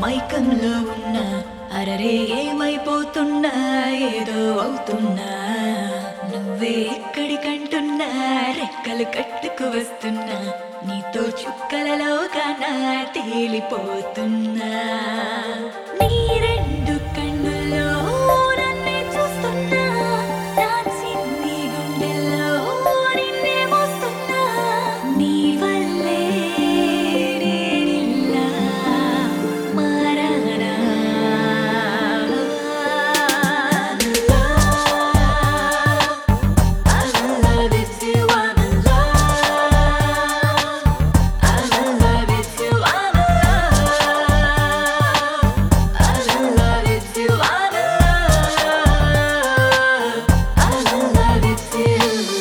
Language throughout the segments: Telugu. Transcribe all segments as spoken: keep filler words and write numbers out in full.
మైకంలో ఉన్నా అరరే ఏమైపోతున్నా ఏదో అవుతున్నా నువ్వే ఎక్కడికంటున్నా రెక్కలు కట్టుకు వస్తున్నా నీతో చుక్కలలో కన్నా తేలిపోతున్నా నీ రెండు కన్నుల్లో నన్నే చూస్తున్నా నా చిన్ని గుండెల్లో నిన్నే మోస్తున్నా నీ వల్లే నేనిలా మారానా I'm in love with you, I'm in love. I'm in love with you, I'm in love. I'm in love with you, I'm in love. I'm in love with you.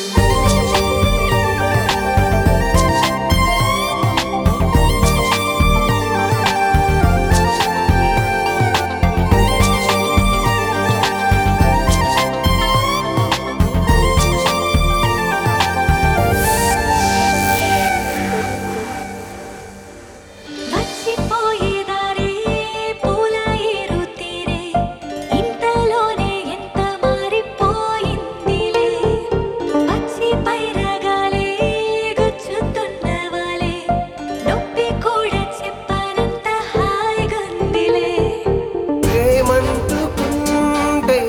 మర్చిపోయేదారే పూల ఏరు తీరే ఇంతలోనే ఎంత మారిపోయిందిలే పచ్చి పైరగాలే గుచ్చుతున్నవాలే నొప్పి కూడా చెప్పనంత హాయిగుందిలే ప్రేమంటుకుంటే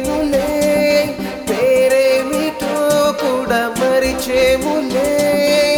ఇంతేనులే పేరేమిటో కూడా మరిచేములే